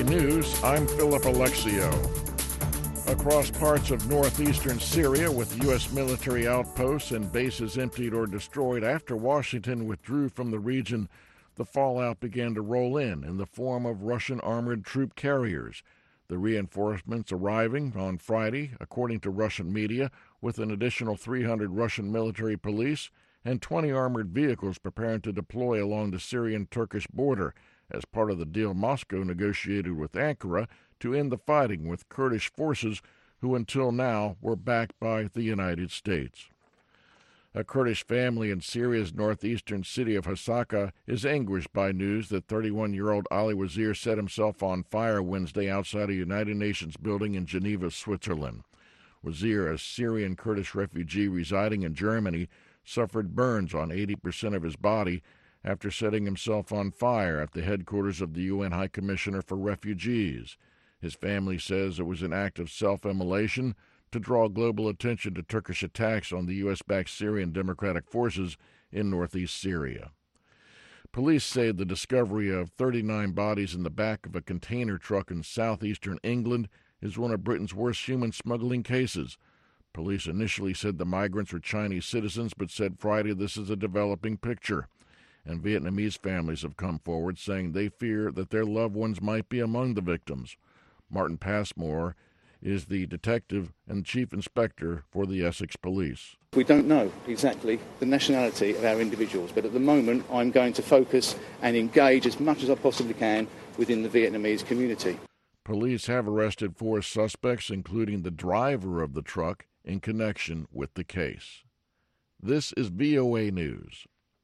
News, I'm Philip Alexio. Across parts of northeastern Syria, with U.S. military outposts and bases emptied or destroyed after Washington withdrew from the region, the fallout began to roll in the form of Russian armored troop carriers. The reinforcements arriving on Friday, according to Russian media, with an additional 300 Russian military police and 20 armored vehicles preparing to deploy along the Syrian-Turkish border as part of the deal Moscow negotiated with Ankara to end the fighting with Kurdish forces who until now were backed by the United States. A Kurdish family in Syria's northeastern city of Hasaka is anguished by news that 31-year-old Ali Wazir set himself on fire Wednesday outside a United Nations building in Geneva, Switzerland. Wazir, a Syrian Kurdish refugee residing in Germany, suffered burns on 80% of his body after setting himself on fire at the headquarters of the UN High Commissioner for Refugees. His family says it was an act of self-immolation to draw global attention to Turkish attacks on the U.S.-backed Syrian Democratic Forces in northeast Syria. Police say the discovery of 39 bodies in the back of a container truck in southeastern England is one of Britain's worst human smuggling cases. Police initially said the migrants were Chinese citizens, but said Friday this is a developing picture. And Vietnamese families have come forward saying they fear that their loved ones might be among the victims. Martin Passmore is the detective and chief inspector for the Essex Police. We don't know exactly the nationality of our individuals, but at the moment I'm going to focus and engage as much as I possibly can within the Vietnamese community. Police have arrested 4 suspects, including the driver of the truck, in connection with the case. This is VOA News.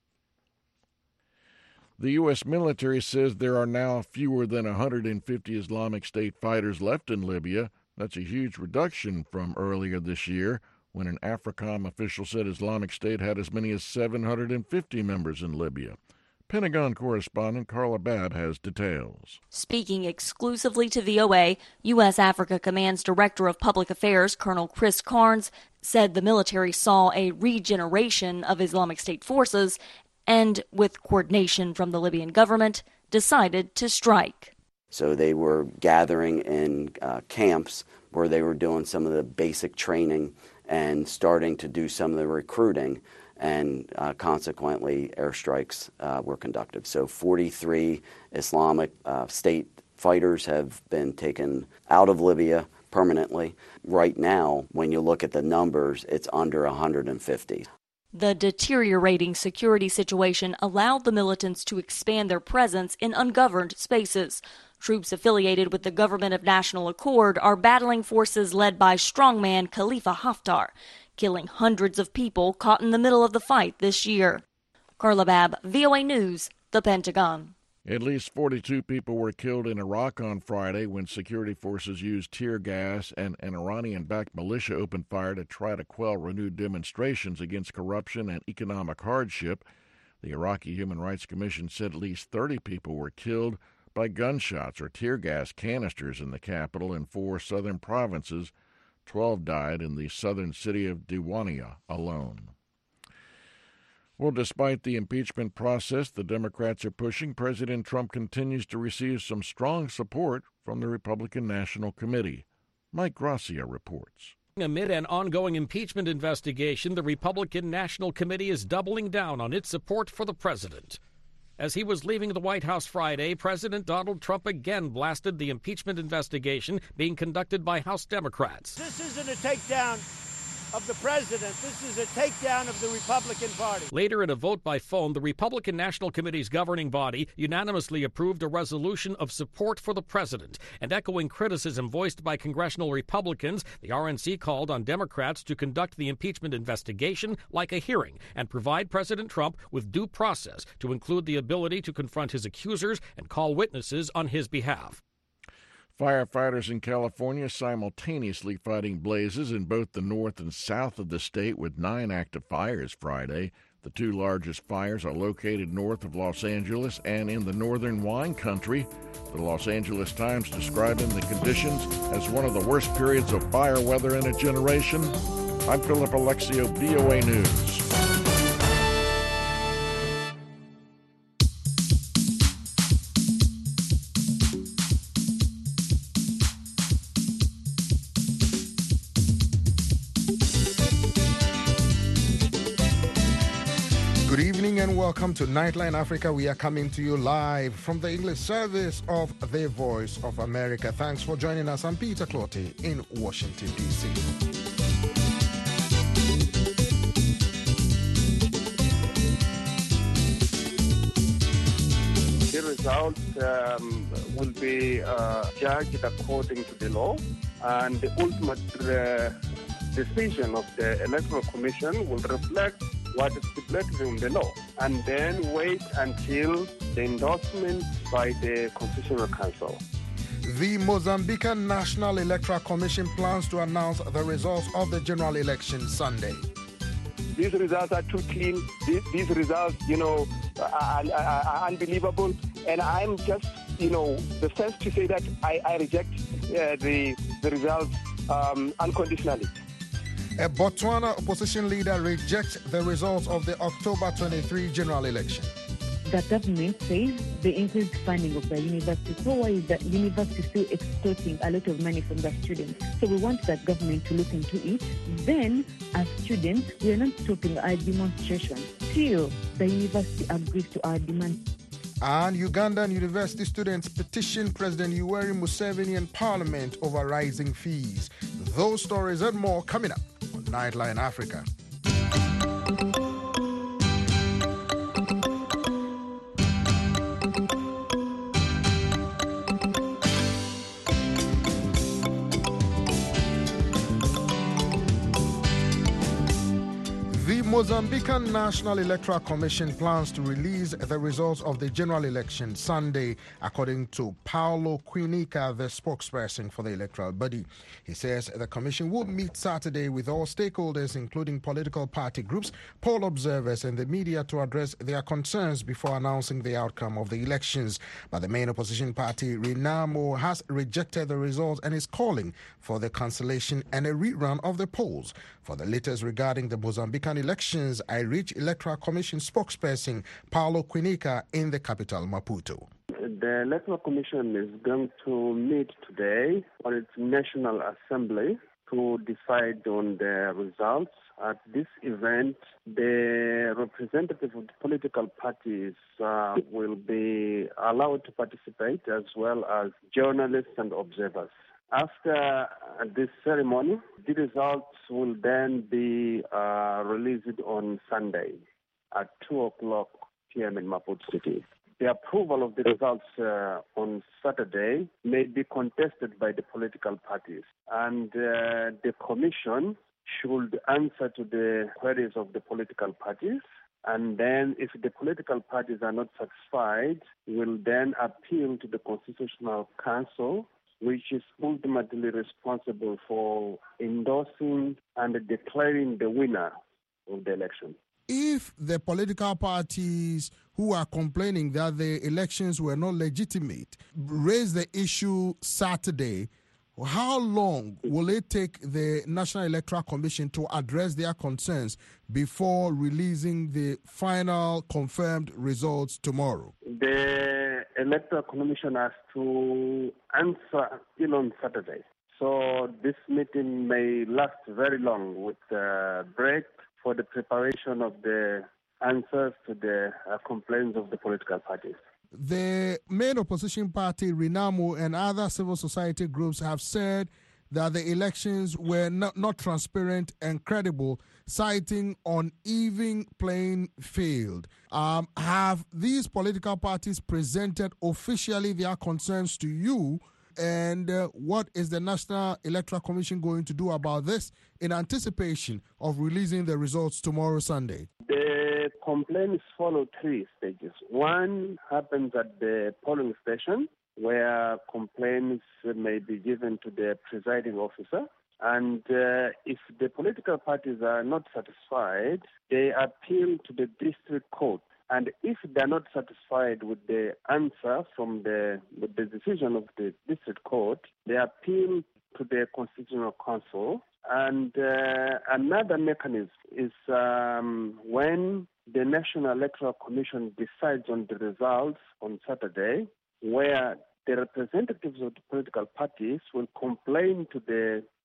The U.S. military says there are now fewer than 150 Islamic State fighters left in Libya. That's a huge reduction from earlier this year, when an AFRICOM official said Islamic State had as many as 750 members in Libya. Pentagon correspondent Carla Babb has details. Speaking exclusively to VOA, U.S. Africa Command's Director of Public Affairs, Colonel Chris Carnes, said the military saw a regeneration of Islamic State forces and, with coordination from the Libyan government, decided to strike. So they were gathering in camps where they were doing some of the basic training and starting to do some of the recruiting, and consequently airstrikes were conducted. So 43 Islamic State fighters have been taken out of Libya permanently. Right now, when you look at the numbers, it's under 150. The deteriorating security situation allowed the militants to expand their presence in ungoverned spaces. Troops affiliated with the Government of National Accord are battling forces led by strongman Khalifa Haftar, killing hundreds of people caught in the middle of the fight this year. Carla Babb, VOA News, The Pentagon. At least 42 people were killed in Iraq on Friday when security forces used tear gas and an Iranian-backed militia opened fire to try to quell renewed demonstrations against corruption and economic hardship. The Iraqi Human Rights Commission said at least 30 people were killed by gunshots or tear gas canisters in the capital and 4 southern provinces. 12 died in the southern city of Diwania alone. Well, despite the impeachment process the Democrats are pushing, President Trump continues to receive some strong support from the Republican National Committee. Mike Gracia reports. Amid an ongoing impeachment investigation, the Republican National Committee is doubling down on its support for the president. As he was leaving the White House Friday, President Donald Trump again blasted the impeachment investigation being conducted by House Democrats. This isn't a takedown of the president. This is a takedown of the Republican Party. Later, in a vote by phone, the Republican National Committee's governing body unanimously approved a resolution of support for the president. And echoing criticism voiced by congressional Republicans, the RNC called on Democrats to conduct the impeachment investigation like a hearing and provide President Trump with due process, to include the ability to confront his accusers and call witnesses on his behalf. Firefighters in California simultaneously fighting blazes in both the north and south of the state with 9 active fires Friday. The 2 largest fires are located north of Los Angeles and in the northern wine country. The Los Angeles Times describing the conditions as one of the worst periods of fire weather in a generation. I'm Philip Alexio, VOA News. Good evening and welcome to Nightline Africa. We are coming to you live from the English service of The Voice of America. Thanks for joining us. I'm Peter Clotty in Washington, D.C. The result will be judged according to the law, and the ultimate decision of the Electoral Commission will reflect what is stipulated in the law, and then wait until the endorsement by the Constitutional Council. The Mozambican National Electoral Commission plans to announce the results of the general election Sunday. These results are too clean. These results, are unbelievable. And I'm just, the first to say that I reject the results unconditionally. A Botswana opposition leader rejects the results of the October 23 general election. The government says they increased funding of the university. So why is the university still extorting a lot of money from the students? So we want that government to look into it. Then, as students, we are not stopping our demonstration till the university agrees to our demands. And Ugandan university students petition President Yoweri Museveni in Parliament over rising fees. Those stories and more coming up on Nightline Africa. The Mozambican National Electoral Commission plans to release the results of the general election Sunday, according to Paulo Quinica, the spokesperson for the electoral body. He says the commission will meet Saturday with all stakeholders, including political party groups, poll observers, and the media to address their concerns before announcing the outcome of the elections. But the main opposition party, Renamo, has rejected the results and is calling for the cancellation and a rerun of the polls. For the latest regarding the Mozambican elections, I reached Electoral Commission spokesperson Paulo Quinica in the capital, Maputo. The Electoral Commission is going to meet today on its National Assembly to decide on the results. At this event, the representatives of the political parties will be allowed to participate, as well as journalists and observers. After this ceremony, the results will then be released on Sunday at 2:00 p.m. in Maputo City. The approval of the results on Saturday may be contested by the political parties, and the Commission should answer to the queries of the political parties. And then if the political parties are not satisfied, will then appeal to the Constitutional Council, which is ultimately responsible for endorsing and declaring the winner of the election. If the political parties who are complaining that the elections were not legitimate raise the issue Saturday, how long will it take the National Electoral Commission to address their concerns before releasing the final confirmed results tomorrow? The Electoral Commission has to answer still on Saturday. So this meeting may last very long, with a break for the preparation of the answers to the complaints of the political parties. The main opposition party, Renamo, and other civil society groups have said that the elections were not transparent and credible, citing uneven playing field. Have these political parties presented officially their concerns to you? And what is the National Electoral Commission going to do about this in anticipation of releasing the results tomorrow, Sunday? The complaints follow three stages. One happens at the polling station, where complaints may be given to the presiding officer. And if the political parties are not satisfied, they appeal to the district court. And if they're not satisfied with the answer from the decision of the district court, they appeal to the Constitutional Council. And another mechanism is when the National Electoral Commission decides on the results on Saturday, where the representatives of the political parties will complain to the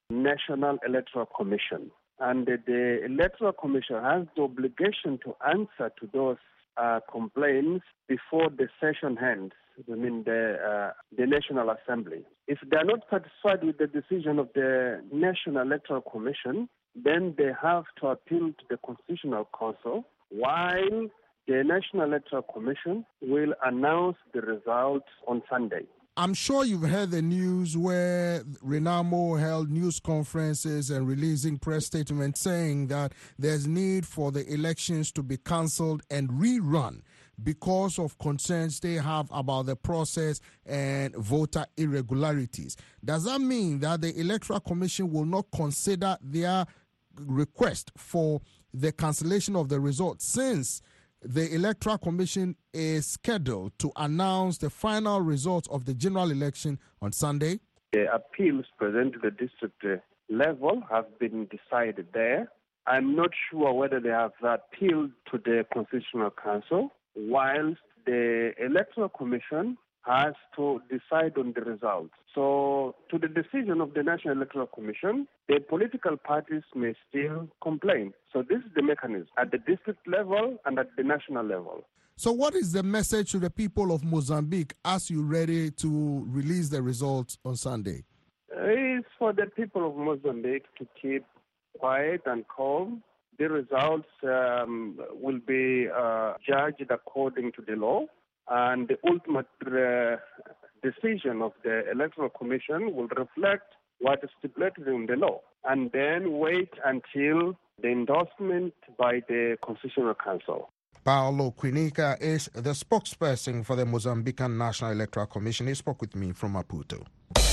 National Electoral Commission. And the Electoral Commission has the obligation to answer to those complaints before the session ends, the National Assembly. If they are not satisfied with the decision of the National Electoral Commission, then they have to appeal to the Constitutional Council, while the National Electoral Commission will announce the results on Sunday. I'm sure you've heard the news where Renamo held news conferences and releasing press statements saying that there's need for the elections to be cancelled and rerun because of concerns they have about the process and voter irregularities. Does that mean that the Electoral Commission will not consider their request for the cancellation of the results, since the Electoral Commission is scheduled to announce the final results of the general election on Sunday? The appeals presented to the district level have been decided there. I'm not sure whether they have appealed to the Constitutional Council, whilst the Electoral Commission has to decide on the results. So, to the decision of the National Electoral Commission, the political parties may still complain. So this is the mechanism at the district level and at the national level. So what is the message to the people of Mozambique as you're ready to release the results on Sunday? It's for the people of Mozambique to keep quiet and calm. The results will be judged according to the law, and the ultimate decision of the Electoral Commission will reflect what is stipulated in the law, and then wait until the endorsement by the Constitutional Council. Paulo Quinica is the spokesperson for the Mozambican National Electoral Commission. He spoke with me from Maputo.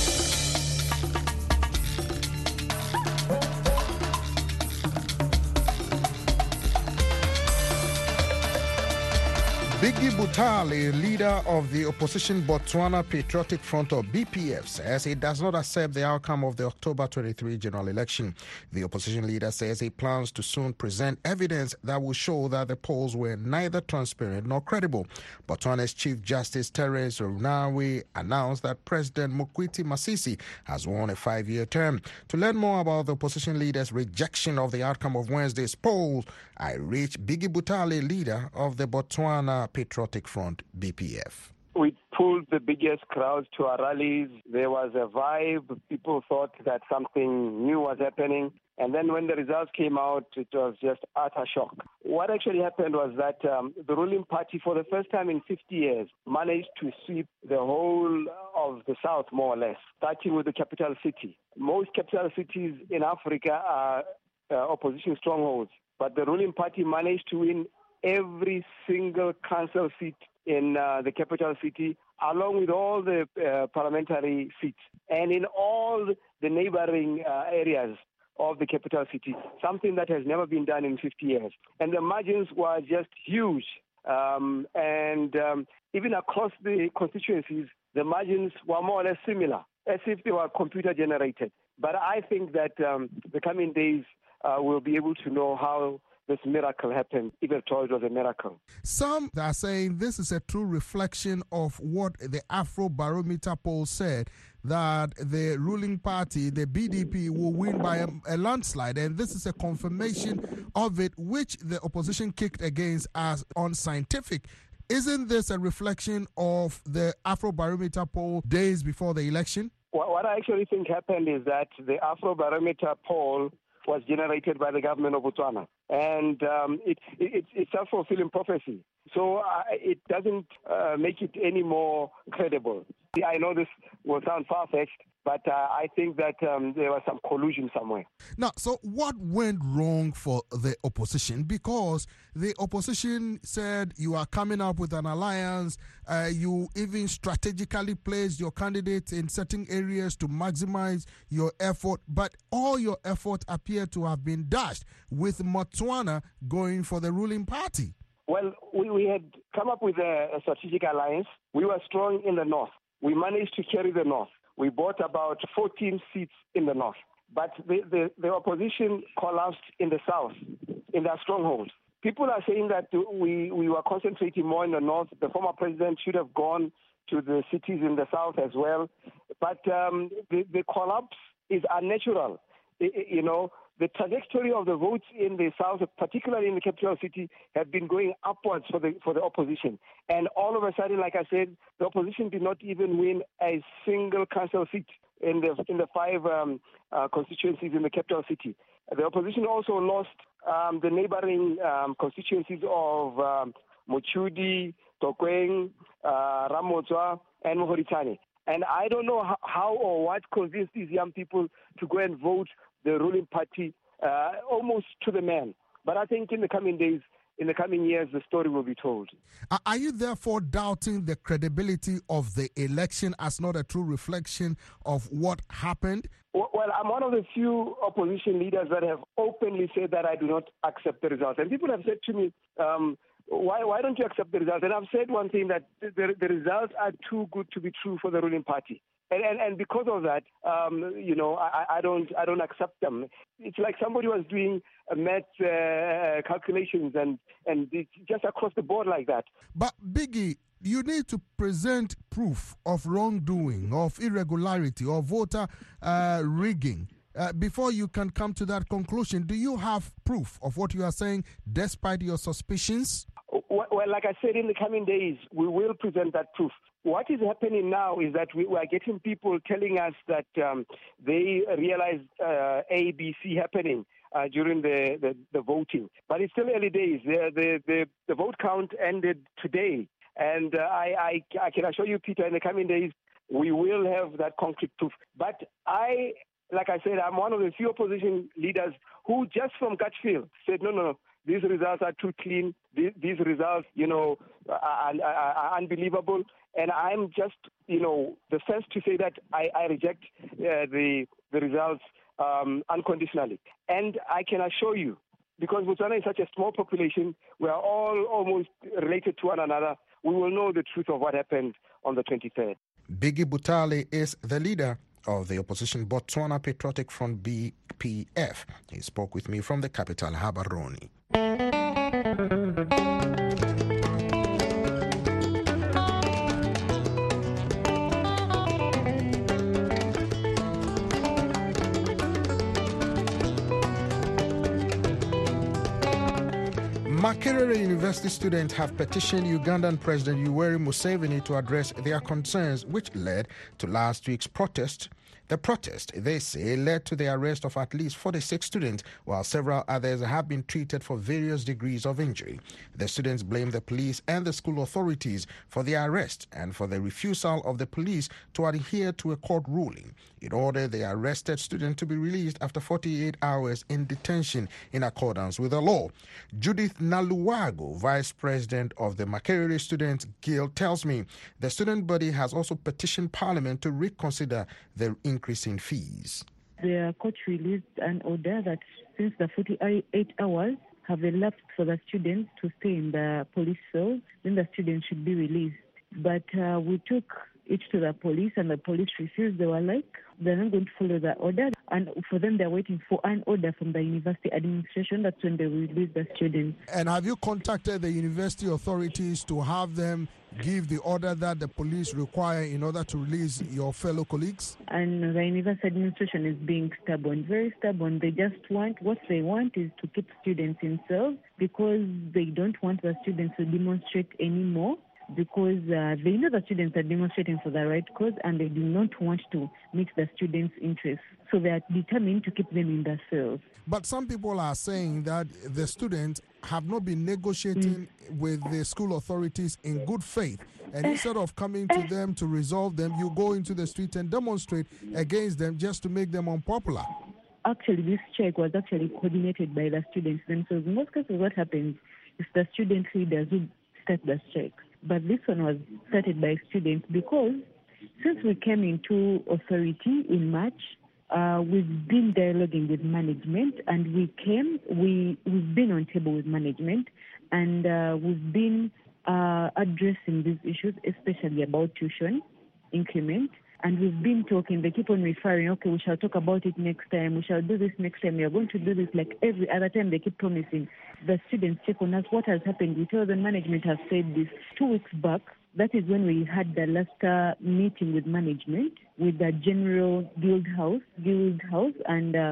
Biggie Butale, leader of the opposition Botswana Patriotic Front, or BPF, says he does not accept the outcome of the October 23 general election. The opposition leader says he plans to soon present evidence that will show that the polls were neither transparent nor credible. Botswana's Chief Justice Terence Runawi announced that President Mokwiti Masisi has won a 5-year term. To learn more about the opposition leader's rejection of the outcome of Wednesday's polls, I reached Biggie Butale, leader of the Botswana Patriotic Front, BPF. We pulled the biggest crowds to our rallies. There was a vibe. People thought that something new was happening. And then when the results came out, it was just utter shock. What actually happened was that the ruling party, for the first time in 50 years, managed to sweep the whole of the South, more or less, starting with the capital city. Most capital cities in Africa are opposition strongholds, but the ruling party managed to win every single council seat in the capital city, along with all the parliamentary seats, and in all the neighboring areas of the capital city, something that has never been done in 50 years. And the margins were just huge. Even across the constituencies, the margins were more or less similar, as if they were computer generated. But I think that the coming days we'll be able to know how this miracle happened, even though it was a miracle. Some are saying this is a true reflection of what the Afrobarometer poll said, that the ruling party, the BDP, will win by a landslide. And this is a confirmation of it, which the opposition kicked against as unscientific. Isn't this a reflection of the Afrobarometer poll days before the election? What I actually think happened is that the Afrobarometer poll was generated by the government of Botswana. And it's a self-fulfilling prophecy. So it doesn't make it any more credible. I know this will sound far-fetched, but I think that there was some collusion somewhere. Now, so what went wrong for the opposition? Because the opposition said you are coming up with an alliance, you even strategically placed your candidates in certain areas to maximize your effort, but all your effort appear to have been dashed with Botswana going for the ruling party. Well, we had come up with a strategic alliance. We were strong in the north. We managed to carry the north. We bought about 14 seats in the north. But the opposition collapsed in the south, in their strongholds. People are saying that we were concentrating more in the north. The former president should have gone to the cities in the south as well. But the collapse is unnatural. the trajectory of the votes in the south, particularly in the capital city, have been going upwards for the opposition. And all of a sudden, like I said, the opposition did not even win a single council seat in the 5 constituencies in the capital city. The opposition also lost the neighboring constituencies of Mochudi, Tokweng, Ramotswa, and Mohoritane. And I don't know how or what convinced these young people to go and vote the ruling party almost to the man. But I think in the coming days, in the coming years, the story will be told. Are you therefore doubting the credibility of the election as not a true reflection of what happened? Well, I'm one of the few opposition leaders that have openly said that I do not accept the results. And people have said to me, why don't you accept the results? And I've said one thing, that the results are too good to be true for the ruling party. And because of that, I don't accept them. It's like somebody was doing math calculations and it's just across the board like that. But Biggie, you need to present proof of wrongdoing, of irregularity, or voter rigging before you can come to that conclusion. Do you have proof of what you are saying, despite your suspicions? Well, like I said, in the coming days, we will present that proof. What is happening now is that we are getting people telling us that they realized A, B, C happening during the voting. But it's still early days. The vote count ended today. And I can assure you, Peter, in the coming days, we will have that concrete proof. But like I said, I'm one of the few opposition leaders who just from gut feel said, no, these results are too clean. These results, are unbelievable. And I'm just, the first to say that I reject the results unconditionally. And I can assure you, because Botswana is such a small population, we are all almost related to one another. We will know the truth of what happened on the 23rd. Biggie Butale is the leader of the opposition Botswana Patriotic Front, BPF. He spoke with me from the capital, Gaborone. Makerere University students have petitioned Ugandan President Yoweri Museveni to address their concerns, which led to last week's protest. The protest, they say, led to the arrest of at least 46 students, while several others have been treated for various degrees of injury. The students blame the police and the school authorities for the arrest and for the refusal of the police to adhere to a court ruling. It ordered the arrested student to be released after 48 hours in detention in accordance with the law. Judith Naluwago, vice president of the Makerere Students Guild, tells me the student body has also petitioned Parliament to reconsider the increase in fees. The court released an order that since the 48 hours have elapsed for the students to stay in the police cells, then the students should be released. But we took it to the police and the police refused. They were like, they're not going to follow the order. And for them, they're waiting for an order from the university administration. That's when they release the students. And have you contacted the university authorities to have them give the order that the police require in order to release your fellow colleagues? And the university administration is being stubborn, very stubborn. They just what they want is to keep students in cells because they don't want the students to demonstrate anymore, because they know the students are demonstrating for the right cause and they do not want to meet the students' interests. So they are determined to keep them in the cells. But some people are saying that the students have not been negotiating with the school authorities in good faith. And instead of coming to them to resolve them, you go into the street and demonstrate against them just to make them unpopular. Actually, this strike was actually coordinated by the students themselves. In most cases, what happens is the student leaders who start the strike. But this one was started by students because since we came into authority in March, we've been dialoguing with management, and we've been on table with management, and we've been addressing these issues, especially about tuition increment. And we've been talking, they keep on referring, okay, we shall talk about it next time, we shall do this next time, we are going to do this like every other time. They keep promising. The students check on us, what has happened? We tell the management has said this. 2 weeks back, that is when we had the last meeting with management, with the general guild house, and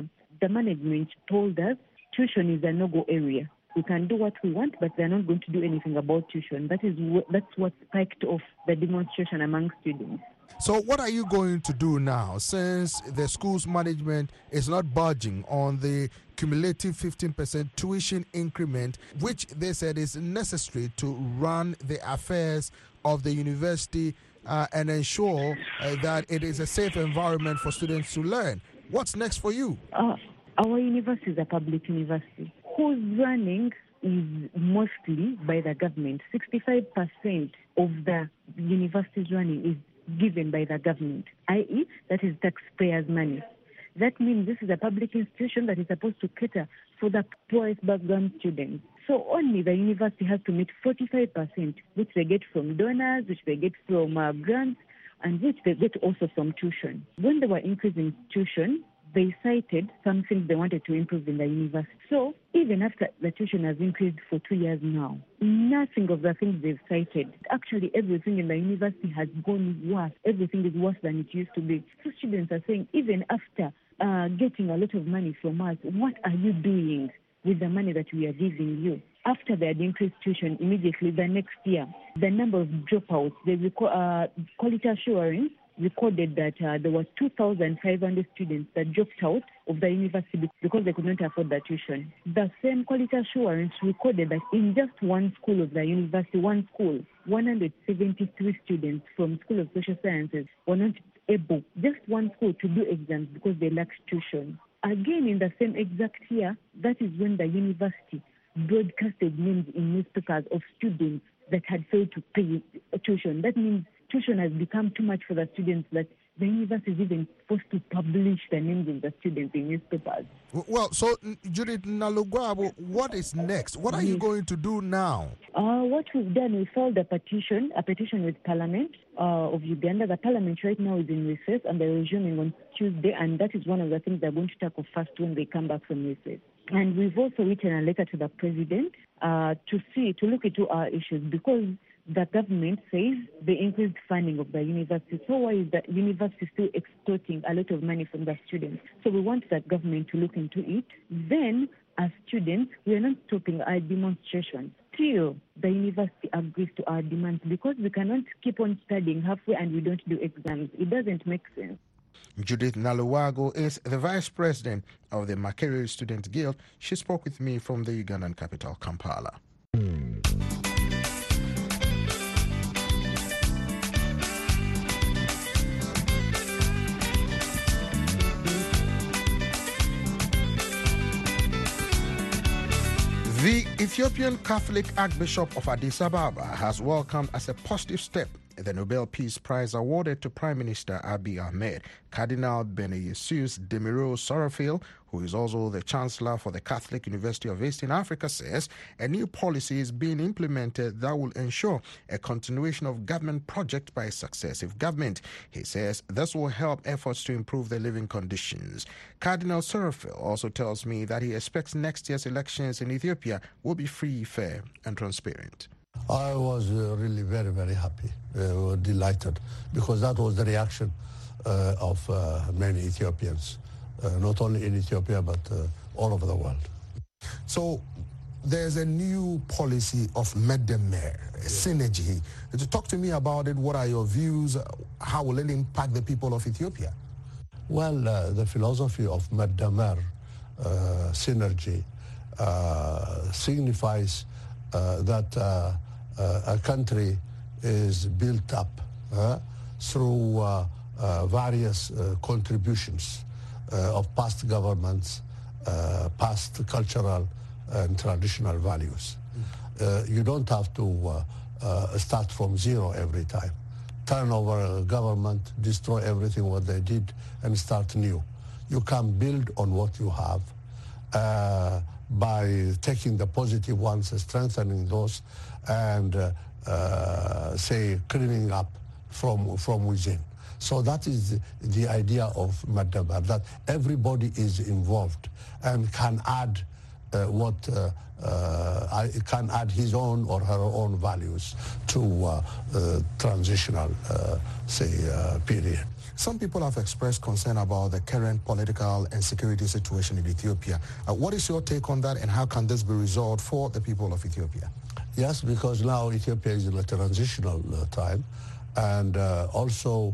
the management told us tuition is a no-go area. We can do what we want, but they're not going to do anything about tuition. That's what spiked off the demonstration among students. So what are you going to do now, since the school's management is not budging on the cumulative 15% tuition increment, which they said is necessary to run the affairs of the university and ensure that it is a safe environment for students to learn? What's next for you? Our university is a public university whose running is mostly by the government. 65% of the university's running is given by the government, i.e., that is taxpayers' money. That means this is a public institution that is supposed to cater for the poorest background students. So only the university has to meet 45%, which they get from donors, which they get from grants, and which they get also from tuition. When they were increasing tuition, they cited some things they wanted to improve in the university. So even after the tuition has increased for 2 years now, nothing of the things they've cited. Actually, everything in the university has gone worse. Everything is worse than it used to be. So students are saying, even after getting a lot of money from us, what are you doing with the money that we are giving you? After they had increased tuition, immediately the next year, the number of dropouts, quality assurance recorded that there were 2,500 students that dropped out of the university because they could not afford the tuition. The same quality assurance recorded that in just one school of the university, 173 students from School of Social Sciences were not able, just one school, to do exams because they lacked tuition. Again, in the same exact year, that is when the university broadcasted names in newspapers of students that had failed to pay tuition. That means tuition has become too much for the students that the university is even forced to publish the names of the students in newspapers. Well, so Judith Nalugwabo, what is next? What are you going to do now? What we've done, we filed a petition with Parliament of Uganda. The Parliament right now is in recess and they're resuming on Tuesday, and that is one of the things they're going to tackle first when they come back from recess. And we've also written a letter to the President to look into our issues, because the government says the increased funding of the university. So why is the university still extorting a lot of money from the students? So we want that government to look into it. Then, as students, we are not stopping our demonstrations till the university agrees to our demands, because we cannot keep on studying halfway and we don't do exams. It doesn't make sense. Judith Nalugwabo is the vice president of the Makerere Student Guild. She spoke with me from the Ugandan capital, Kampala. The Ethiopian Catholic Archbishop of Addis Ababa has welcomed as a positive step the Nobel Peace Prize awarded to Prime Minister Abiy Ahmed. Cardinal Beneyesus Demiro Sorafil, who is also the Chancellor for the Catholic University of Eastern Africa, says a new policy is being implemented that will ensure a continuation of government projects by successive government. He says this will help efforts to improve the living conditions. Cardinal Sorafil also tells me that he expects next year's elections in Ethiopia will be free, fair and transparent. I was really very, very happy, delighted, because that was the reaction of many Ethiopians, not only in Ethiopia, but all over the world. So there's a new policy of Medemer, synergy. To talk to me about it, what are your views? How will it impact the people of Ethiopia? Well, the philosophy of Medemer, synergy, signifies that a country is built up through various contributions of past governments, past cultural and traditional values. You don't have to start from zero every time. Turn over a government, destroy everything what they did, and start new. You can build on what you have by taking the positive ones, strengthening those, and say cleaning up from within. So that is the idea of Medemer, that everybody is involved and can add can add his own or her own values to transitional, period. Some people have expressed concern about the current political and security situation in Ethiopia. What is your take on that, and how can this be resolved for the people of Ethiopia? Yes, because now Ethiopia is in a transitional time, and also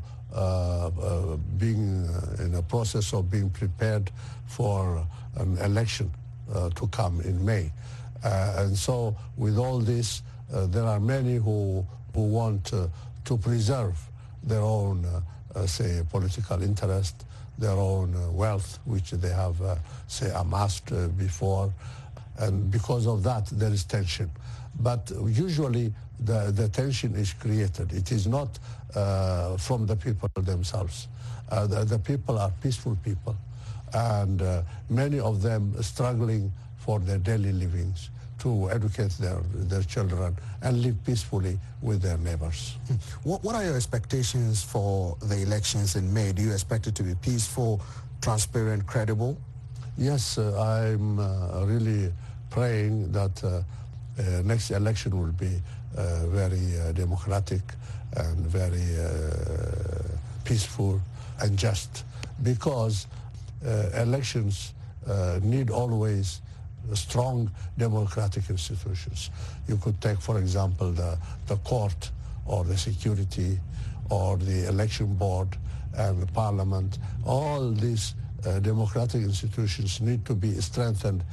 being in a process of being prepared for an election to come in May. And so with all this, there are many who want to preserve their own, say, political interest, their own wealth, which they have, say, amassed before. And because of that, there is tension. But usually the tension is created. It is not from the people themselves. The people are peaceful people, and many of them struggling for their daily livings, to educate their children and live peacefully with their neighbors. What are your expectations for the elections in May? Do you expect it to be peaceful, transparent, credible? Yes, I'm really praying that next election will be very democratic and very peaceful and just, because elections need always strong democratic institutions. You could take, for example, the court or the security or the election board and the parliament. All these democratic institutions need to be strengthened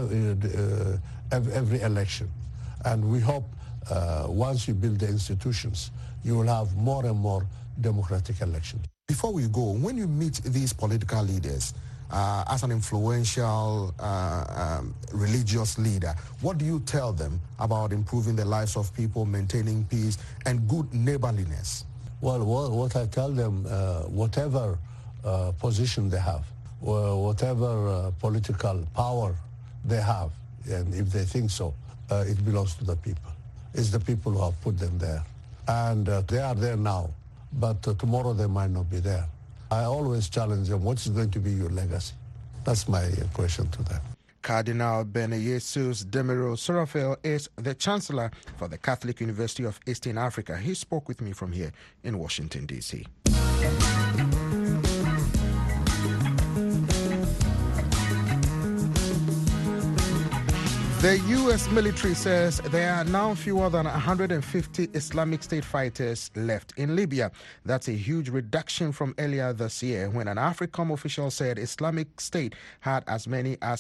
every election. And we hope once you build the institutions, you will have more and more democratic elections. Before we go, when you meet these political leaders, as an influential religious leader, what do you tell them about improving the lives of people, maintaining peace, and good neighborliness? Well, what I tell them, whatever position they have, whatever political power they have, and if they think so, it belongs to the people. It's the people who have put them there. And they are there now, but tomorrow they might not be there. I always challenge them, what is going to be your legacy? That's my question to them. Cardinal Beneyesus Demiro Serafel is the Chancellor for the Catholic University of Eastern Africa. He spoke with me from here in Washington, D.C. The U.S. military says there are now fewer than 150 Islamic State fighters left in Libya. That's a huge reduction from earlier this year, when an AFRICOM official said Islamic State had as many as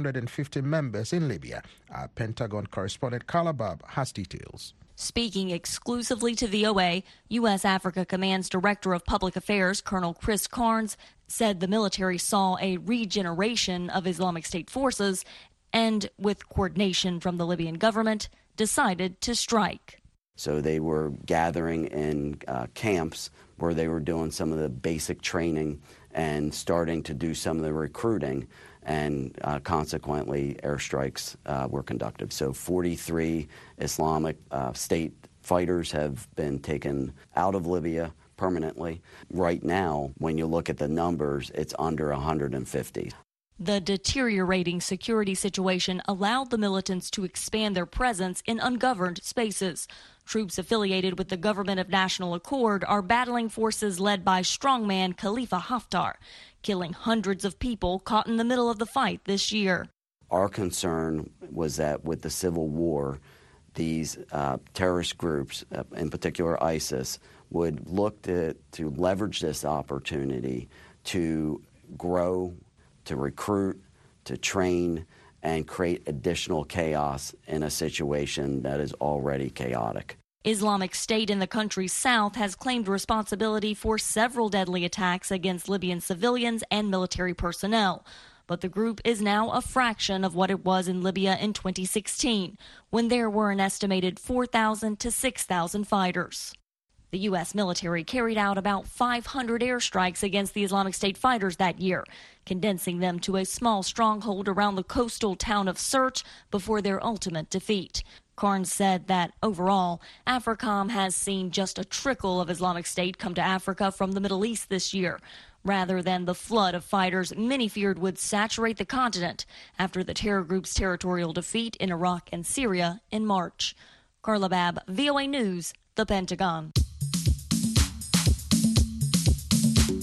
750 members in Libya. Our Pentagon correspondent Carla Babb has details. Speaking exclusively to VOA, U.S. Africa Command's Director of Public Affairs, Colonel Chris Carnes, said the military saw a regeneration of Islamic State forces and, with coordination from the Libyan government, decided to strike. So they were gathering in camps where they were doing some of the basic training and starting to do some of the recruiting, and consequently airstrikes were conducted. So 43 Islamic State fighters have been taken out of Libya permanently. Right now, when you look at the numbers, it's under 150. The deteriorating security situation allowed the militants to expand their presence in ungoverned spaces. Troops affiliated with the Government of National Accord are battling forces led by strongman Khalifa Haftar, killing hundreds of people caught in the middle of the fight this year. Our concern was that with the civil war, these terrorist groups, in particular ISIS, would look to leverage this opportunity to grow, to recruit, to train, and create additional chaos in a situation that is already chaotic. Islamic State in the country's south has claimed responsibility for several deadly attacks against Libyan civilians and military personnel. But the group is now a fraction of what it was in Libya in 2016, when there were an estimated 4,000 to 6,000 fighters. The U.S. military carried out about 500 airstrikes against the Islamic State fighters that year, condensing them to a small stronghold around the coastal town of Sirte before their ultimate defeat. Carnes said that overall, AFRICOM has seen just a trickle of Islamic State come to Africa from the Middle East this year, rather than the flood of fighters many feared would saturate the continent after the terror group's territorial defeat in Iraq and Syria in March. Carla Babb, VOA News, The Pentagon.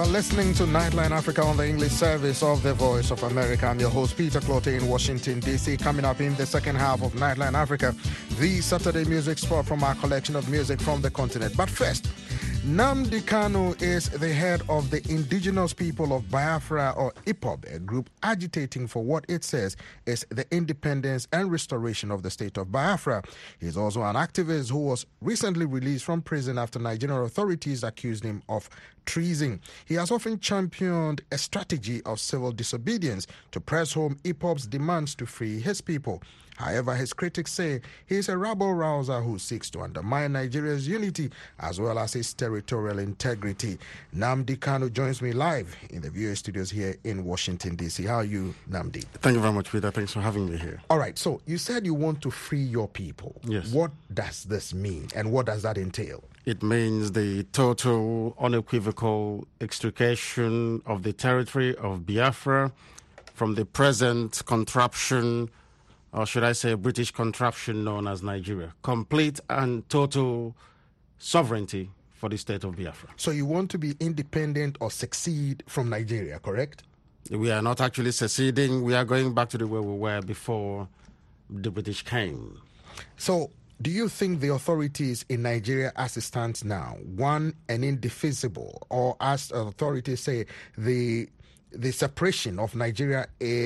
listening to Nightline Africa on the English service of the Voice of America. I'm your host, Peter Clote in Washington, D.C. Coming up in the second half of Nightline Africa, the Saturday music spot from our collection of music from the continent. But first, Nnamdi Kanu is the head of the indigenous people of Biafra, or IPOB, a group agitating for what it says is the independence and restoration of the state of Biafra. He's also an activist who was recently released from prison after Nigerian authorities accused him of treason. He has often championed a strategy of civil disobedience to press home IPOB's demands to free his people. However, his critics say he is a rabble-rouser who seeks to undermine Nigeria's unity as well as its territorial integrity. Nnamdi Kanu joins me live in the VOA studios here in Washington, D.C. How are you, Nnamdi? Thank you very much, Peter. Thanks for having me here. All right, so you said you want to free your people. Yes. What does this mean, and what does that entail? It means the total, unequivocal extrication of the territory of Biafra from the present contraption, or should I say British contraption known as Nigeria. Complete and total sovereignty for the state of Biafra. So you want to be independent or secede from Nigeria, correct? We are not actually seceding. We are going back to the way we were before the British came. So do you think the authorities in Nigeria as it stands now, one and indefeasible, or as authorities say, the separation of Nigeria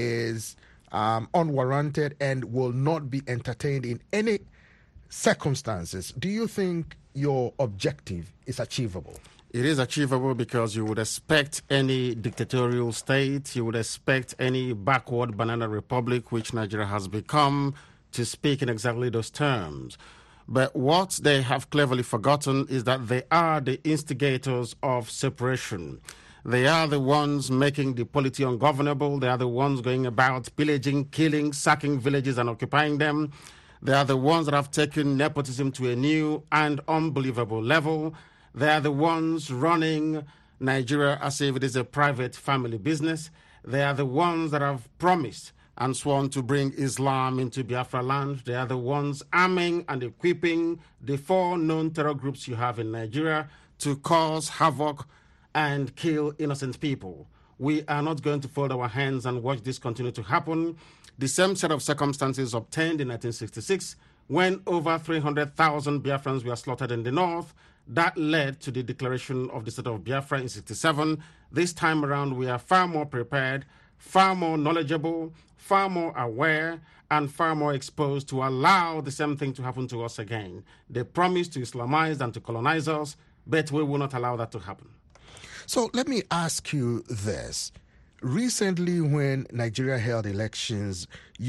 is unwarranted and will not be entertained in any circumstances? Do you think your objective is achievable? It is achievable because you would expect any dictatorial state, you would expect any backward banana republic, which Nigeria has become, to speak in exactly those terms. But what they have cleverly forgotten is that they are the instigators of separation. They are the ones making the polity ungovernable. They are the ones going about pillaging, killing, sacking villages and occupying them. They are the ones that have taken nepotism to a new and unbelievable level. They are the ones running Nigeria as if it is a private family business. They are the ones that have promised and sworn to bring Islam into Biafra land. They are the ones arming and equipping the 4 known terror groups you have in Nigeria to cause havoc and kill innocent people. We are not going to fold our hands and watch this continue to happen. The same set of circumstances obtained in 1966 when over 300,000 Biafrans were slaughtered in the north. That led to the declaration of the state of Biafra in 1967. This time around, we are far more prepared, far more knowledgeable, far more aware, and far more exposed to allow the same thing to happen to us again. They promise to Islamize and to colonize us, but we will not allow that to happen. So let me ask you this. Recently, when Nigeria held elections,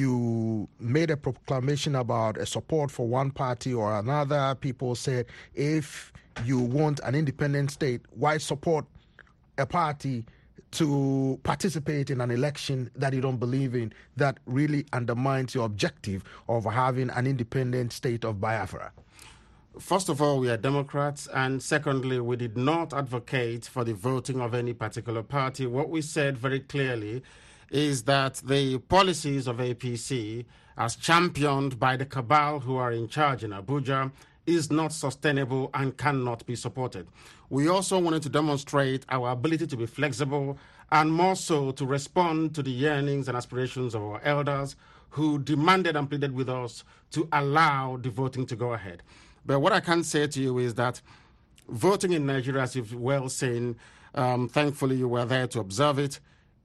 you made a proclamation about a support for one party or another. People said, if you want an independent state, why support a party to participate in an election that you don't believe in, that really undermines your objective of having an independent state of Biafra? First of all, we are Democrats, and secondly, we did not advocate for the voting of any particular party. What we said very clearly is that the policies of APC, as championed by the cabal who are in charge in Abuja, is not sustainable and cannot be supported. We also wanted to demonstrate our ability to be flexible and more so to respond to the yearnings and aspirations of our elders who demanded and pleaded with us to allow the voting to go ahead. But what I can say to you is that voting in Nigeria, as you've well seen, thankfully you were there to observe it,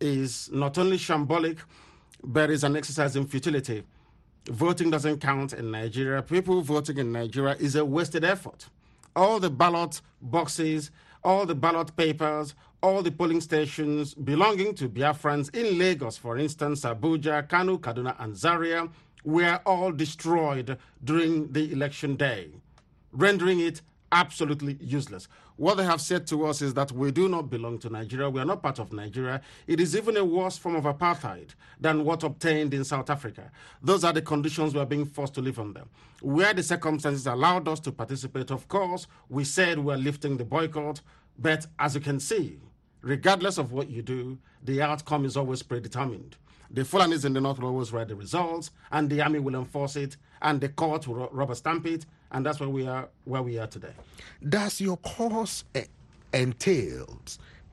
is not only shambolic, but is an exercise in futility. Voting doesn't count in Nigeria. People voting in Nigeria is a wasted effort. All the ballot boxes, all the ballot papers, all the polling stations belonging to Biafrans in Lagos, for instance, Abuja, Kano, Kaduna, and Zaria, were all destroyed during the election day, rendering it absolutely useless. What they have said to us is that we do not belong to Nigeria. We are not part of Nigeria. It is even a worse form of apartheid than what obtained in South Africa. Those are the conditions we are being forced to live under. Where the circumstances allowed us to participate, of course, we said we are lifting the boycott. But as you can see, regardless of what you do, the outcome is always predetermined. The Fulanis in the north will always write the results, and the army will enforce it, and the court will rubber stamp it, and that's where we are today. Does your cause entails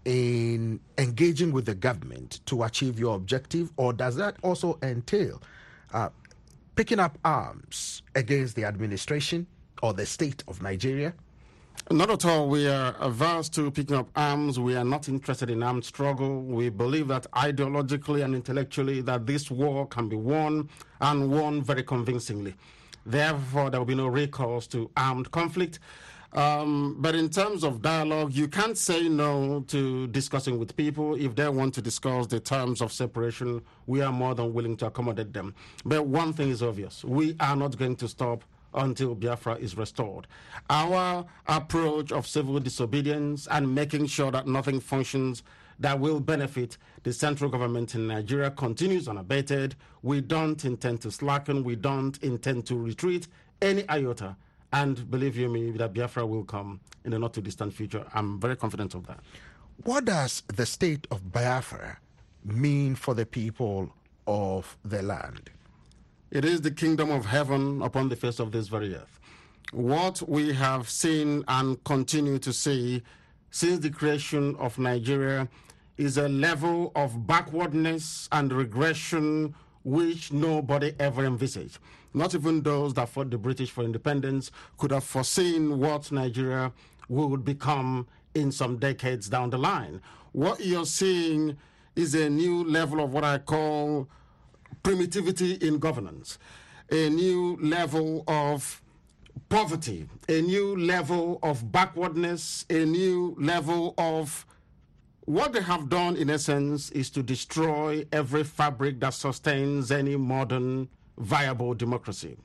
in engaging with the government to achieve your objective, or does that also entail picking up arms against the administration or the state of Nigeria? Not at all. We are averse to picking up arms. We are not interested in armed struggle. We believe that ideologically and intellectually that this war can be won, and won very convincingly. Therefore, there will be no recourse to armed conflict. But in terms of dialogue, you can't say no to discussing with people. If they want to discuss the terms of separation, we are more than willing to accommodate them. But one thing is obvious. We are not going to stop until Biafra is restored. Our approach of civil disobedience and making sure that nothing functions that will benefit the central government in Nigeria continues unabated. We don't intend to slacken. We don't intend to retreat any iota. And believe you me, that Biafra will come in the not-too-distant future. I'm very confident of that. What does the state of Biafra mean for the people of the land? It is the kingdom of heaven upon the face of this very earth. What we have seen and continue to see since the creation of Nigeria is a level of backwardness and regression which nobody ever envisaged. Not even those that fought the British for independence could have foreseen what Nigeria would become in some decades down the line. What you're seeing is a new level of what I call primitivity in governance, a new level of poverty, a new level of backwardness, a new level of what they have done, in essence, is to destroy every fabric that sustains any modern, viable democracy.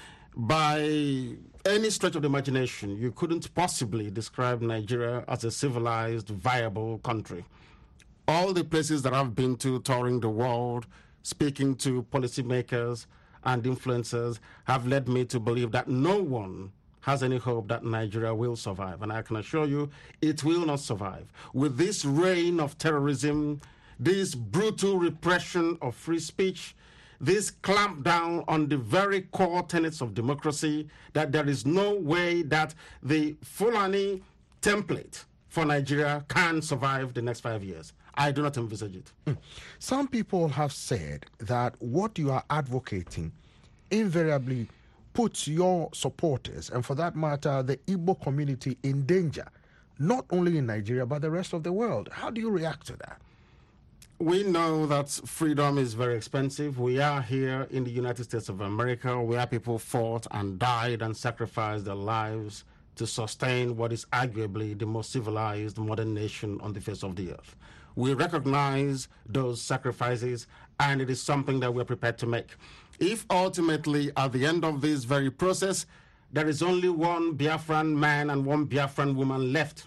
By any stretch of the imagination, you couldn't possibly describe Nigeria as a civilized, viable country. All the places that I've been to touring the world, speaking to policymakers and influencers, have led me to believe that no one has any hope that Nigeria will survive. And I can assure you, it will not survive. With this reign of terrorism, this brutal repression of free speech, this clampdown on the very core tenets of democracy, that there is no way that the Fulani template for Nigeria can survive the next 5 years. I do not envisage it. Some people have said that what you are advocating invariably puts your supporters, and for that matter, the Igbo community, in danger, not only in Nigeria, but the rest of the world. How do you react to that? We know that freedom is very expensive. We are here in the United States of America, where people fought and died and sacrificed their lives to sustain what is arguably the most civilized modern nation on the face of the earth. We recognize those sacrifices, and it is something that we're prepared to make. If ultimately, at the end of this very process, there is only one Biafran man and one Biafran woman left,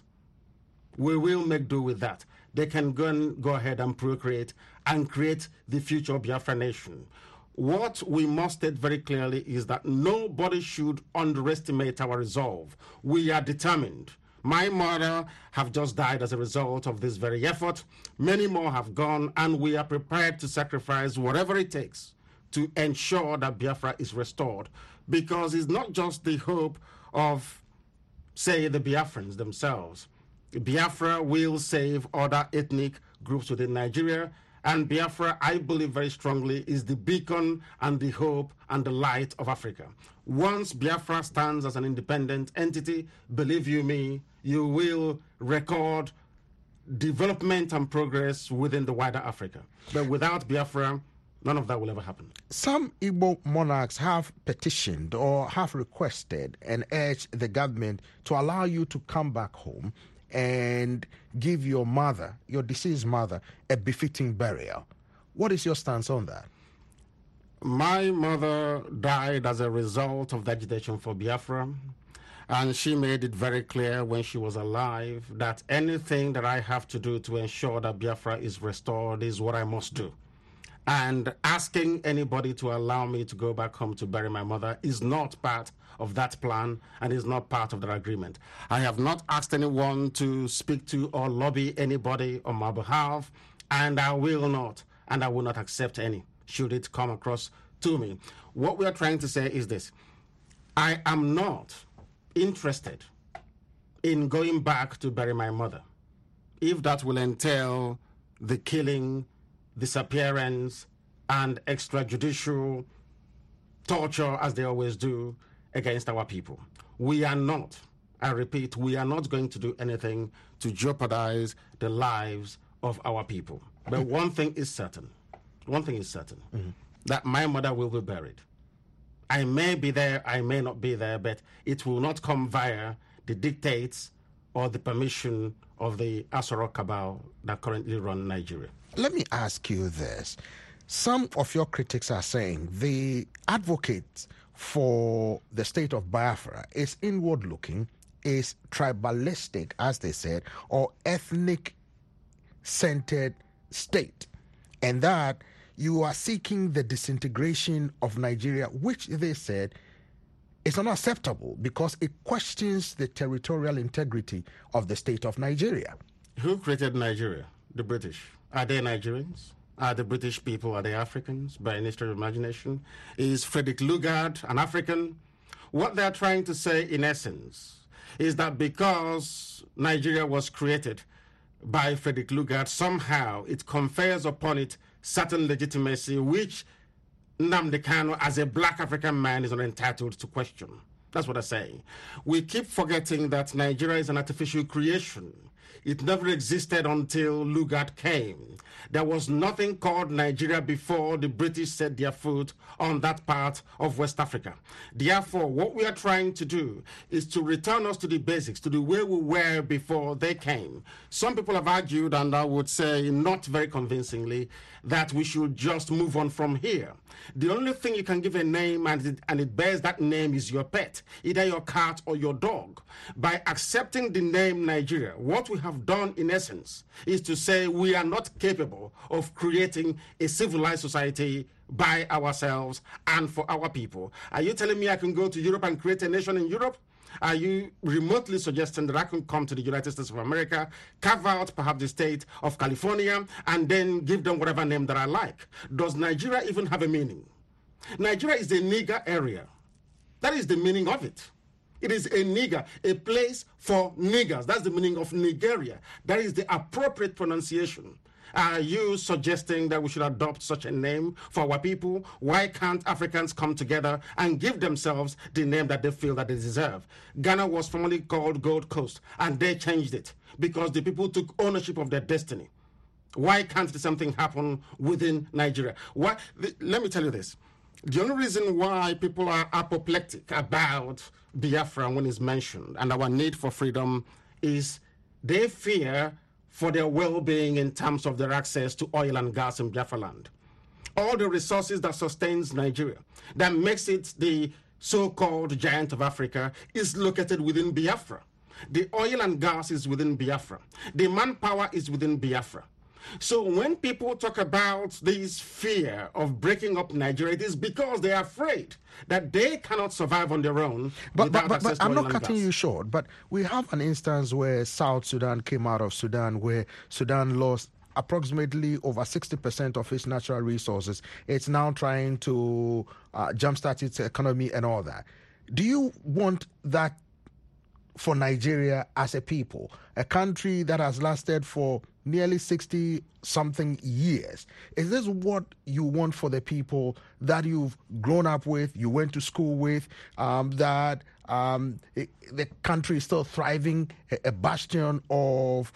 we will make do with that. They can go ahead and procreate and create the future Biafra nation. What we must state very clearly is that nobody should underestimate our resolve. We are determined. My mother have just died as a result of this very effort. Many more have gone, and we are prepared to sacrifice whatever it takes to ensure that Biafra is restored. Because it's not just the hope of, say, the Biafrans themselves. Biafra will save other ethnic groups within Nigeria, and Biafra, I believe very strongly, is the beacon and the hope and the light of Africa. Once Biafra stands as an independent entity, believe you me, you will record development and progress within the wider Africa. But without Biafra, none of that will ever happen. Some Igbo monarchs have petitioned or have requested and urged the government to allow you to come back home and give your mother, your deceased mother, a befitting burial. What is your stance on that? My mother died as a result of the agitation for Biafra, and she made it very clear when she was alive that anything that I have to do to ensure that Biafra is restored is what I must do. And asking anybody to allow me to go back home to bury my mother is not part of that plan and is not part of that agreement. I have not asked anyone to speak to or lobby anybody on my behalf, and I will not, and I will not accept any, should it come across to me. What we are trying to say is this: I am not interested in going back to bury my mother. if that will entail the killing, disappearance, and extrajudicial torture, as they always do, against our people. We are not, I repeat, we are not going to do anything to jeopardize the lives of our people. But one thing is certain, that my mother will be buried. I may be there, I may not be there, but it will not come via the dictates or the permission of the Asoro cabal that currently run Nigeria. Let me ask you this. Some of your critics are saying the advocate for the state of Biafra is inward-looking, is tribalistic, as they said, or ethnic-centered state, and that you are seeking the disintegration of Nigeria, which they said is unacceptable because it questions the territorial integrity of the state of Nigeria. Who created Nigeria? The British. Are they Nigerians? Are the British people, are they Africans by any stretch of imagination? Is Frederick Lugard an African? What they're trying to say, in essence, is that because Nigeria was created by Frederick Lugard, somehow it confers upon it certain legitimacy which Nnamdi Kanu, as a black African man, is not entitled to question. That's what I say. We keep forgetting that Nigeria is an artificial creation. It never existed until Lugard came. There was nothing called Nigeria before the British set their foot on that part of West Africa. Therefore, what we are trying to do is to return us to the basics, to the way we were before they came. Some people have argued, and I would say not very convincingly, that we should just move on from here. The only thing you can give a name and it bears that name is your pet, either your cat or your dog. By accepting the name Nigeria, what we have done in essence is to say we are not capable of creating a civilized society by ourselves and for our people. Are you telling me I can go to Europe and create a nation in Europe? Are you remotely suggesting that I can come to the United States of America, carve out perhaps the state of California, and then give them whatever name that I like? Does Nigeria even have a meaning? Nigeria is a nigger area. That is the meaning of it. It is a nigger, a place for niggers. That's the meaning of Nigeria. That is the appropriate pronunciation. Are you suggesting that we should adopt such a name for our people? Why can't Africans come together and give themselves the name that they feel that they deserve? Ghana was formerly called Gold Coast, and they changed it because the people took ownership of their destiny. Why can't the same thing happen within Nigeria? Let me tell you this. The only reason why people are apoplectic about Biafra when it's mentioned and our need for freedom is they fear for their well-being in terms of their access to oil and gas in Biafra land. All the resources that sustains Nigeria, that makes it the so-called giant of Africa, is located within Biafra. The oil and gas is within Biafra. The manpower is within Biafra. So when people talk about this fear of breaking up Nigeria, it is because they are afraid that they cannot survive on their own without access to oil and gas. I'm not cutting you short, but we have an instance where South Sudan came out of Sudan, where Sudan lost approximately over 60% of its natural resources. It's now trying to jumpstart its economy and all that. Do you want that for Nigeria as a people, a country that has lasted for nearly 60-something years? Is this what you want for the people that you've grown up with, you went to school with, that the country is still thriving, a bastion of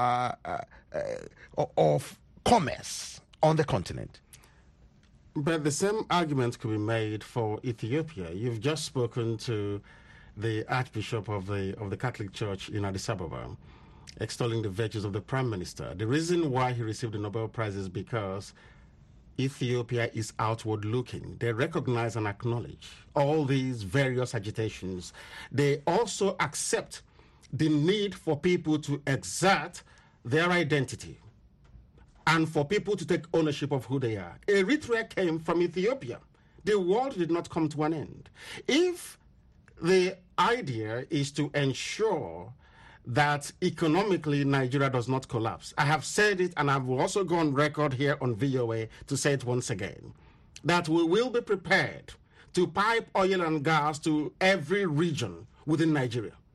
commerce on the continent? But the same argument could be made for Ethiopia. You've just spoken to the Archbishop of the Catholic Church in Addis Ababa, extolling the virtues of the Prime Minister. The reason why he received the Nobel Prize is because Ethiopia is outward looking. They recognize and acknowledge all these various agitations. They also accept the need for people to exert their identity and for people to take ownership of who they are. Eritrea came from Ethiopia. The world did not come to an end. If the idea is to ensure that economically Nigeria does not collapse, I have said it, and I will also go on record here on VOA to say it once again, that we will be prepared to pipe oil and gas to every region within Nigeria.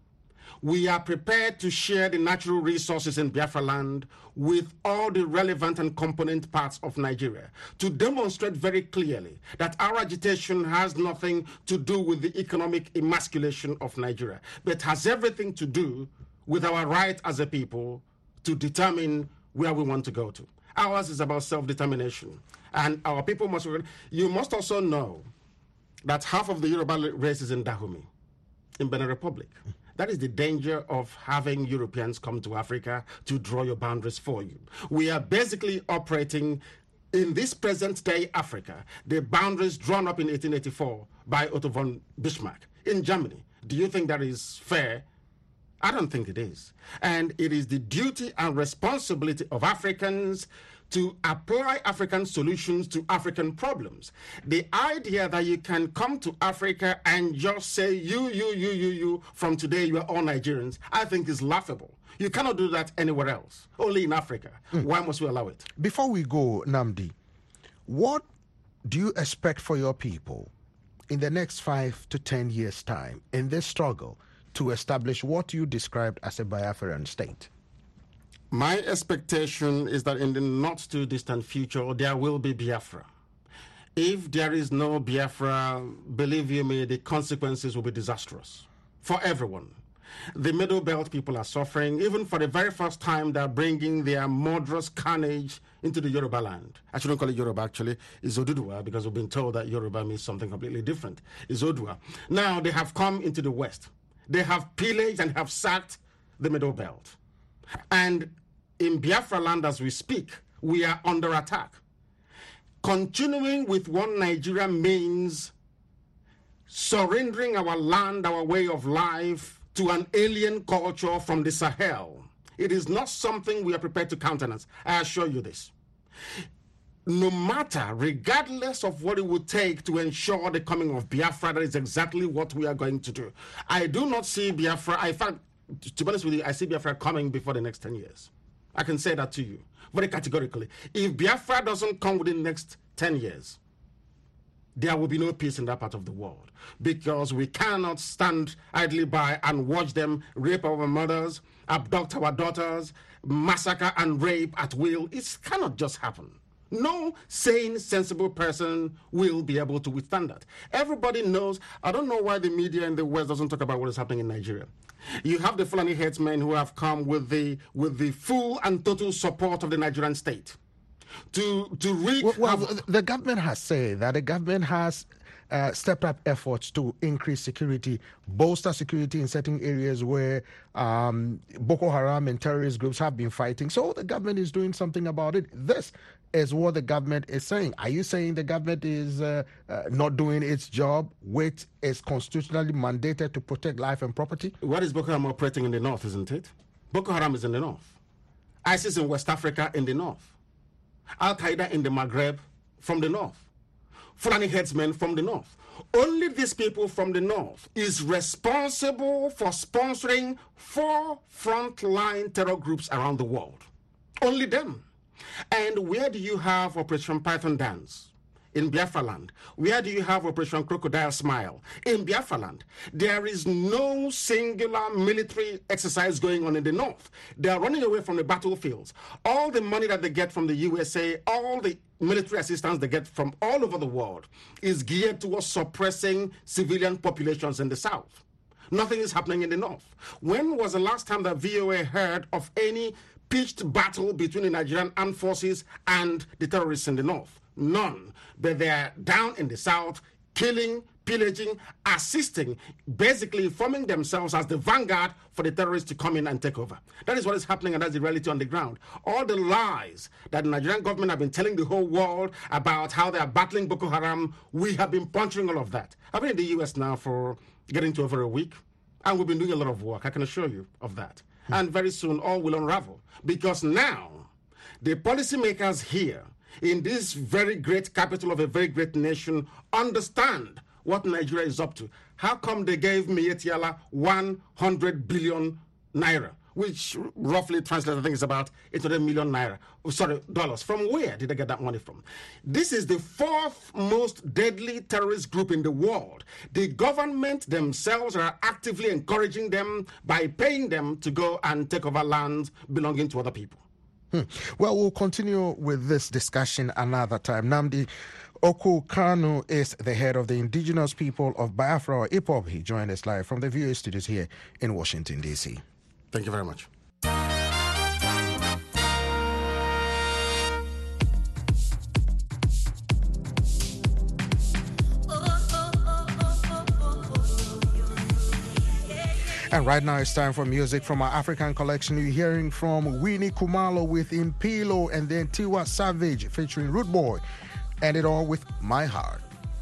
We are prepared to share the natural resources in Biafra land with all the relevant and component parts of Nigeria to demonstrate very clearly that our agitation has nothing to do with the economic emasculation of Nigeria, but has everything to do with our right as a people to determine where we want to go to. Ours is about self-determination. And our people must... You must also know that half of the Yoruba race is in Dahomey, in Benin Republic. That is the danger of having Europeans come to Africa to draw your boundaries for you. We are basically operating in this present day Africa, the boundaries drawn up in 1884 by Otto von Bismarck in Germany. Do you think that is fair? I don't think it is. And it is the duty and responsibility of Africans to apply African solutions to African problems. The idea that you can come to Africa and just say, you, from today you are all Nigerians, I think is laughable. You cannot do that anywhere else, only in Africa. Why must we allow it? Before we go, Nnamdi, what do you expect for your people in the next 5 to 10 years' time in this struggle to establish what you described as a Biafran state? My expectation is that in the not too distant future, there will be Biafra. If there is no Biafra, believe you me, the consequences will be disastrous for everyone. The Middle Belt people are suffering. Even for the very first time, they're bringing their murderous carnage into the Yoruba land. I shouldn't call it Yoruba, actually. It's Oduduwa, because we've been told that Yoruba means something completely different. It's Odua. Now, they have come into the West. They have pillaged and have sacked the Middle Belt. And in Biafra land, as we speak, we are under attack. Continuing with one Nigeria means surrendering our land, our way of life, to an alien culture from the Sahel. It is not something we are prepared to countenance. I assure you this. No matter, regardless of what it would take to ensure the coming of Biafra, that is exactly what we are going to do. I do not see Biafra, in fact, to be honest with you, I see Biafra coming before the next 10 years. I can say that to you very categorically. If Biafra doesn't come within the next 10 years, there will be no peace in that part of the world, because we cannot stand idly by and watch them rape our mothers, abduct our daughters, massacre and rape at will. It cannot just happen. No sane, sensible person will be able to withstand that. Everybody knows. I don't know why the media in the West doesn't talk about what is happening in Nigeria. You have the Fulani headsmen who have come with the full and total support of the Nigerian state to wreak. The government has said that the government has stepped up efforts to increase security, bolster security in certain areas where Boko Haram and terrorist groups have been fighting. So the government is doing something about it. This is what the government is saying. Are you saying the government is not doing its job, which is constitutionally mandated to protect life and property? What is Boko Haram operating in the north, isn't it? Boko Haram is in the north. ISIS in West Africa in the north. Al-Qaeda in the Maghreb from the north. Fulani headsmen from the north. Only these people from the north is responsible for sponsoring 4 frontline terror groups around the world. Only them. And where do you have Operation Python Dance? In Biafra land. Where do you have Operation Crocodile Smile? In Biafra land. There is no singular military exercise going on in the north. They are running away from the battlefields. All the money that they get from the USA, all the military assistance they get from all over the world is geared towards suppressing civilian populations in the south. Nothing is happening in the north. When was the last time that VOA heard of any pitched battle between the Nigerian armed forces and the terrorists in the north? None. But they're down in the south, killing, pillaging, assisting, basically forming themselves as the vanguard for the terrorists to come in and take over. That is what is happening, and that's the reality on the ground. All the lies that the Nigerian government have been telling the whole world about how they are battling Boko Haram, we have been puncturing all of that. I've been in the U.S. now for getting to over a week, and we've been doing a lot of work. I can assure you of that. And very soon all will unravel, because now the policymakers here in this very great capital of a very great nation understand what Nigeria is up to. How come they gave Mietiala 100 billion naira which roughly translates, I think, is about 800 million dollars. From where did they get that money from? This is the fourth most deadly terrorist group in the world. The government themselves are actively encouraging them by paying them to go and take over land belonging to other people. Well, we'll continue with this discussion another time. Nnamdi Oku Kanu is the head of the Indigenous People of Biafra, or IPOB. He joined us live from the VOA studios here in Washington, D.C. Thank you very much. And right now it's time for music from our African collection. You're hearing from Winnie Khumalo with Impilo, and then Tiwa Savage featuring Root Boy. And it all with My Heart.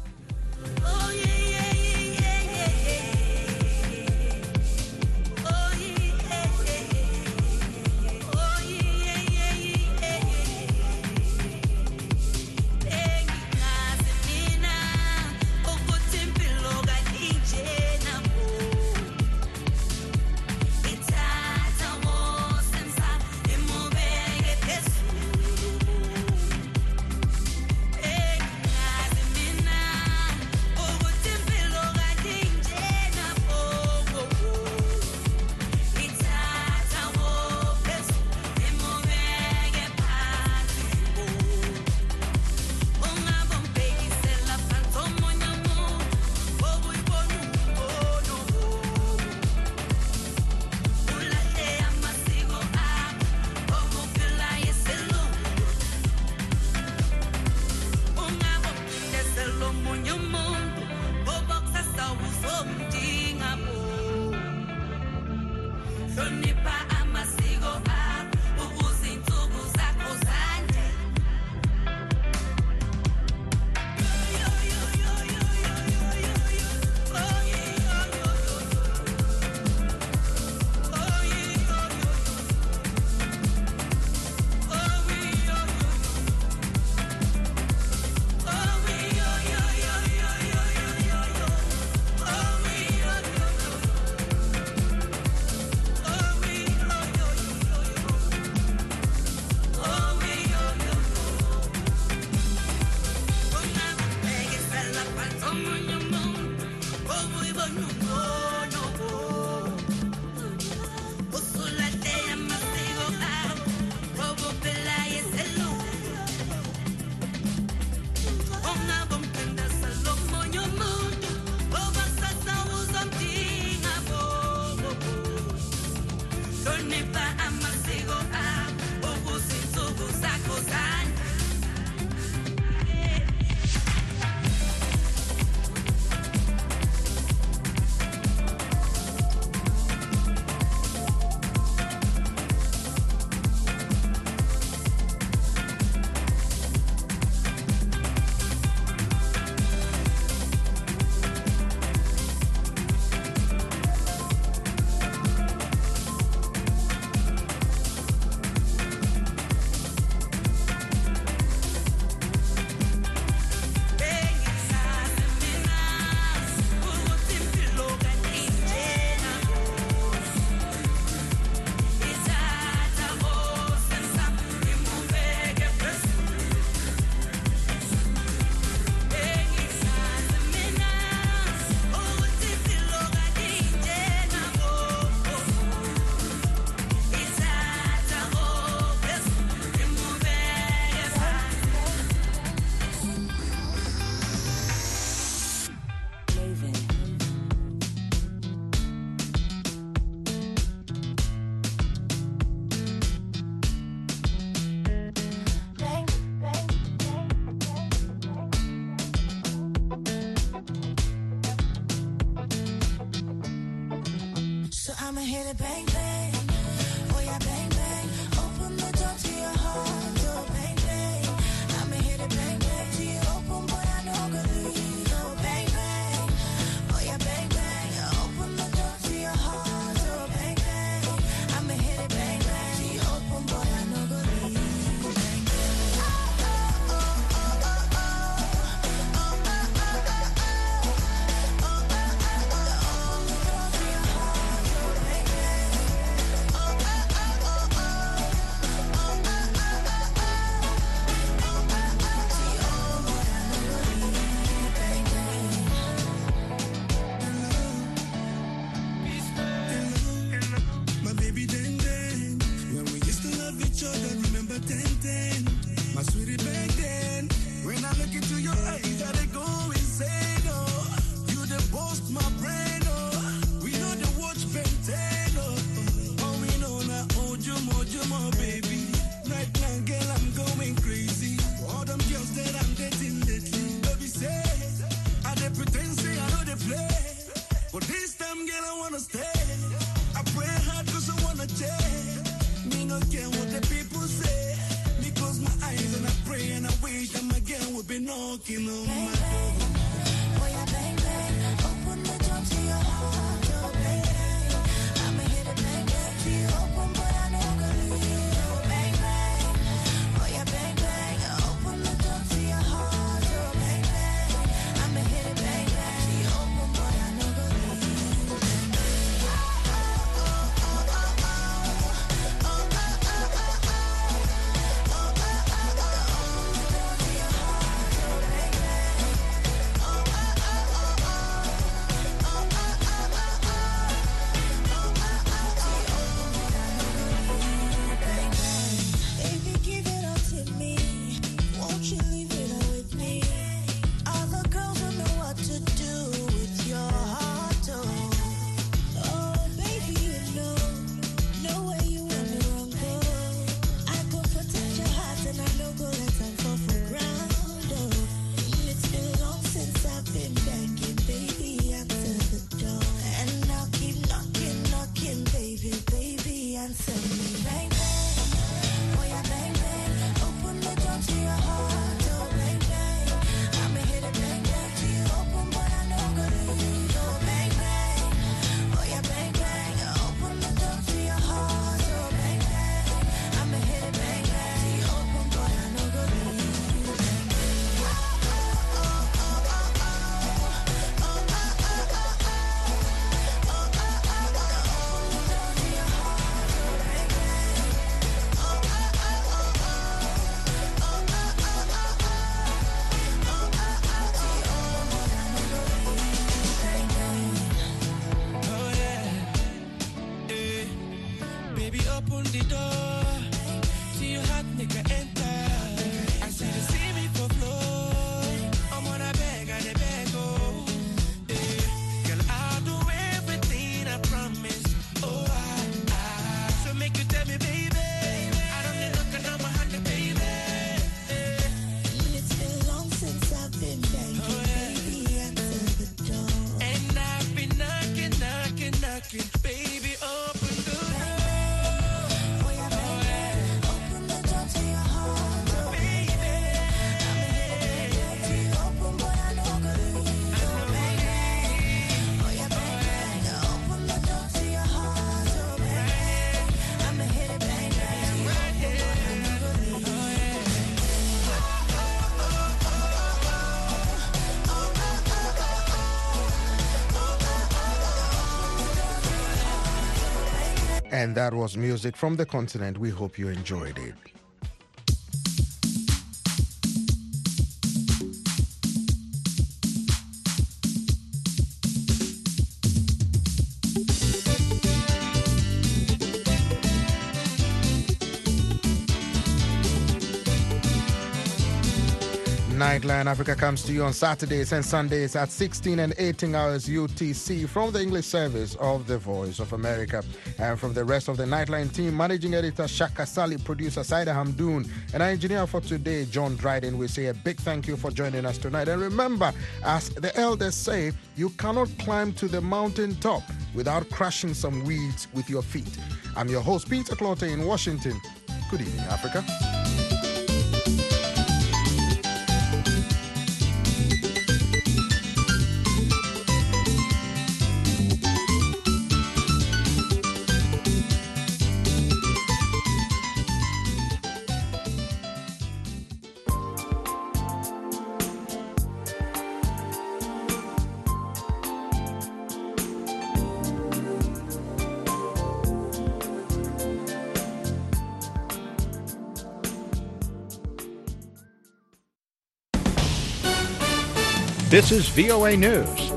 I'ma hit it bang bang. Oh yeah, bang bang. Open the door to your heart. Oh bang bang. I'ma hit it bang bang. To you open, but I know gonna leave. Oh bang bang. Oh yeah, bang bang. Open the door to your heart. Oh bang bang. I'ma hit it bang bang. To you open, but I know gonna leave. Bang bang. Oh oh oh oh oh oh. Oh oh oh oh oh. Oh oh oh oh oh. Open the door to your heart. Oh bang bang. girl, I wanna stay. I pray hard cause I wanna change. Me no care what the people say. Me close my eyes and I pray and I wish that my girl would be knocking on my door. Oh yeah, bang bang, open the door to your heart, oh bang. I'ma hit it bang bang to you, open but I know gonna leave. Oh bang bang, oh yeah, bang bang, open the door to your heart, oh bang bang. I'ma hit it bang bang to you, open but I know gonna leave. Baby, give it all to me. Won't you leave it all with me? Other girls don't know what to do with your heart, oh. Oh, baby, you know where you want me wrong, go. I go protect your heart and I know go let them fall for ground, oh. It's been long since I've been begging, baby, answer the door. And I'll keep knocking, baby, baby, answer me, bang, bang. Oh yeah, bang bang, open the door to your heart, oh bang bang. I'ma hit it bang bang to you, open but I know gonna leave. Oh bang bang, oh yeah, bang bang, open the door to your heart, oh bang bang. I'ma hit it bang bang to you, open but I know gonna leave. Oh yeah, eh. Baby, open the door. See your heart, nigga, enter. I see the see me for flow. I'm on a beg, I beg, oh. Eh. Girl, I'll do everything I promise. Oh, so make you tell me, baby. I don't need nothing on my hand, baby. It's been long since I've been begging, baby, answer the door. And I've been knocking, baby, open the door. Oh yeah, bang bang, open the door to your heart, oh baby. I'ma hit it bang bang to you, open but I know gonna leave. Oh bang bang, oh yeah, bang bang, open the door to your heart, oh bang bang. I'ma hit it bang bang to you, open but I know gonna leave. And that was music from the continent. We hope you enjoyed it. Nightline Africa comes to you on Saturdays and Sundays at 16 and 18 hours UTC from the English service of The Voice of America. And from the rest of the Nightline team, Managing Editor Shaka Sali, producer Saida Hamdoon, and our engineer for today, John Dryden, we say a big thank you for joining us tonight. And remember, as the elders say, you cannot climb to the mountain top without crushing some weeds with your feet. I'm your host, Peter Clotte in Washington. Good evening, Africa. This is VOA News.